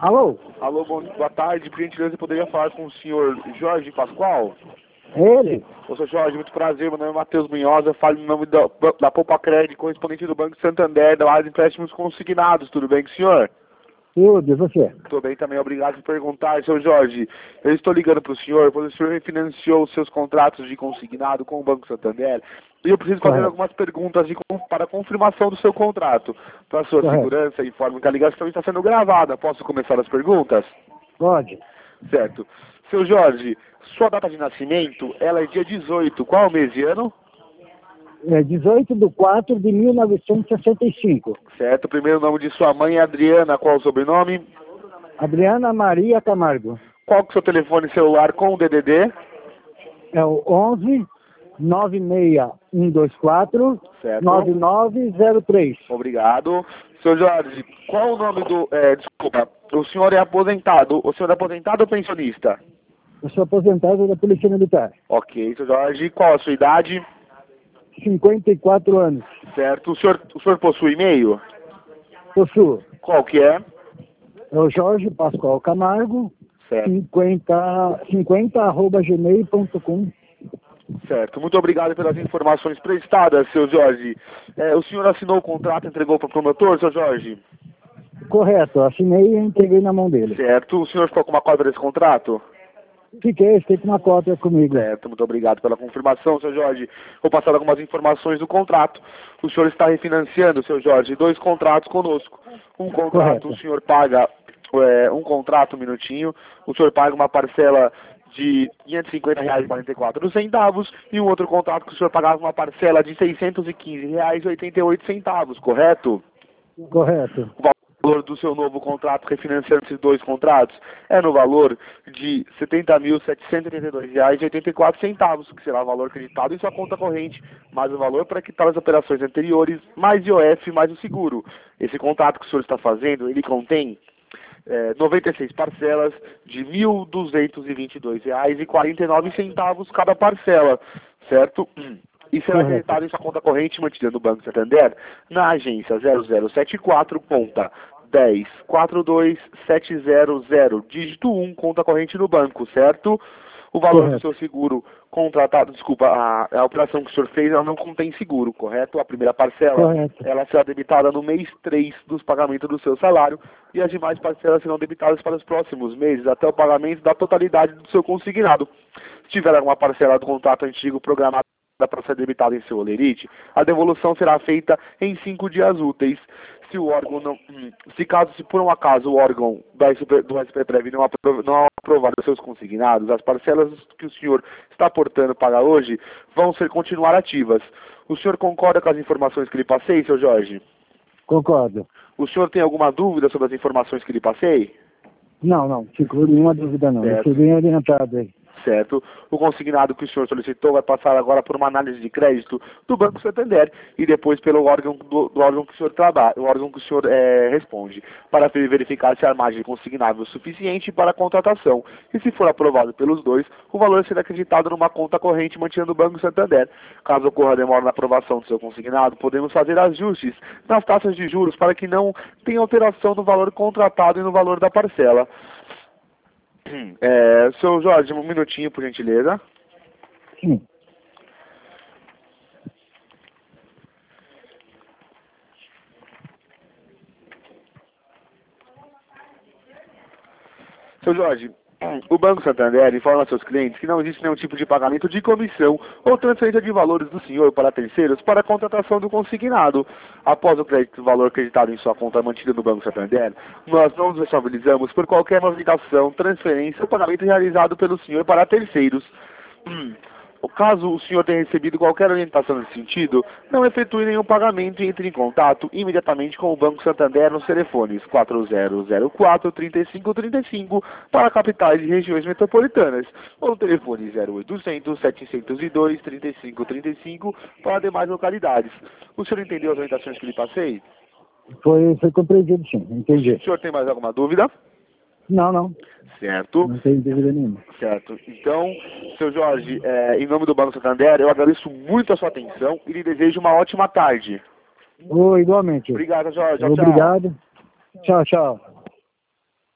Alô? Alô, boa tarde. Por gentileza, eu poderia falar com o senhor Jorge Pascoal? Ele? Ô, senhor Jorge, muito prazer. Meu nome é Matheus Munhoz. Eu falo em nome da Poupa Crédito, correspondente do Banco Santander, da área de empréstimos consignados. Tudo bem com o senhor? Tudo, e você? Estou bem também, obrigado por perguntar. Seu Jorge, eu estou ligando para o senhor, pois o senhor refinanciou os seus contratos de consignado com o Banco Santander e eu preciso fazer algumas perguntas para confirmação do seu contrato. Para sua segurança, informo que a ligação está sendo gravada. Posso começar as perguntas? Pode. Certo. Seu Jorge, sua data de nascimento, ela é dia 18. Qual mês e ano? É 18/4/1965. Certo. O primeiro nome de sua mãe é Adriana. Qual o sobrenome? Adriana Maria Camargo. Qual que é o seu telefone celular com o DDD? É o 11 96124 9903. Obrigado. Seu Jorge, qual o nome do... desculpa, o senhor é aposentado. O senhor é aposentado ou pensionista? Eu sou aposentado da Polícia Militar. Ok, seu Jorge. Qual a sua idade? 54 anos. Certo. O senhor possui e-mail? Possuo. Qual que é? É o Jorge Pascoal Camargo, certo. 50@gmail.com. Certo. Muito obrigado pelas informações prestadas, seu Jorge. O senhor assinou o contrato e entregou para o promotor, seu Jorge? Correto. Assinei e entreguei na mão dele. Certo. O senhor ficou com uma cópia desse contrato? Fiquei com uma cópia comigo. Certo, muito obrigado pela confirmação, seu Jorge. Vou passar algumas informações do contrato. O senhor está refinanciando, seu Jorge, 2 contratos conosco. Um contrato, correto. O senhor paga, um contrato, um minutinho, o senhor paga uma parcela de R$ 550,44 e um outro contrato que o senhor pagava uma parcela de R$ 615,88, correto? Correto. O valor do seu novo contrato, refinanciando esses 2 contratos, é no valor de R$ 70.782,84, que será o valor acreditado em sua conta corrente, mais o valor para quitar as operações anteriores, mais IOF, mais o seguro. Esse contrato que o senhor está fazendo, ele contém 96 parcelas de R$ 1.222,49 cada parcela, certo? E será acreditado em sua conta corrente mantida no Banco Santander na agência 0074, conta 1042700, dígito 1, conta corrente no banco, certo? O valor do seu seguro contratado, desculpa, a operação que o senhor fez, ela não contém seguro, correto? A primeira parcela, ela será debitada no mês 3 dos pagamentos do seu salário e as demais parcelas serão debitadas para os próximos meses, até o pagamento da totalidade do seu consignado. Se tiver alguma parcela do contrato antigo programada para ser debitada em seu holerite, a devolução será feita em 5 dias úteis. Se o órgão não, se por um acaso o órgão do SPPREV não aprovar os seus consignados, as parcelas que o senhor está portando para hoje vão continuar ativas. O senhor concorda com as informações que lhe passei, seu Jorge? Concordo. O senhor tem alguma dúvida sobre as informações que lhe passei? Não, ficou nenhuma dúvida não. Eu fui bem orientado aí. Certo. O consignado que o senhor solicitou vai passar agora por uma análise de crédito do Banco Santander e depois pelo órgão do órgão que o senhor trabalha, o órgão que o senhor responde, para verificar se a margem consignável é suficiente para a contratação. E se for aprovado pelos dois, o valor será acreditado numa conta corrente mantida no Banco Santander. Caso ocorra demora na aprovação do seu consignado, podemos fazer ajustes nas taxas de juros para que não tenha alteração no valor contratado e no valor da parcela. Seu Jorge, um minutinho, por gentileza. Sim. Seu Jorge, o Banco Santander informa a seus clientes que não existe nenhum tipo de pagamento de comissão ou transferência de valores do senhor para terceiros para a contratação do consignado. Após o valor acreditado em sua conta mantida no Banco Santander, nós não nos responsabilizamos por qualquer movimentação, transferência ou pagamento realizado pelo senhor para terceiros. Caso o senhor tenha recebido qualquer orientação nesse sentido, não efetue nenhum pagamento e entre em contato imediatamente com o Banco Santander nos telefones 4004-3535 para capitais e regiões metropolitanas ou no telefone 0800-702-3535 para demais localidades. O senhor entendeu as orientações que lhe passei? Foi compreendido, sim. Entendi. O senhor tem mais alguma dúvida? Não. Certo. Não tem dúvida nenhuma. Certo. Então, seu Jorge, em nome do Banco Santander, eu agradeço muito a sua atenção e lhe desejo uma ótima tarde. Igualmente. Obrigado, Jorge. Obrigado. Tchau.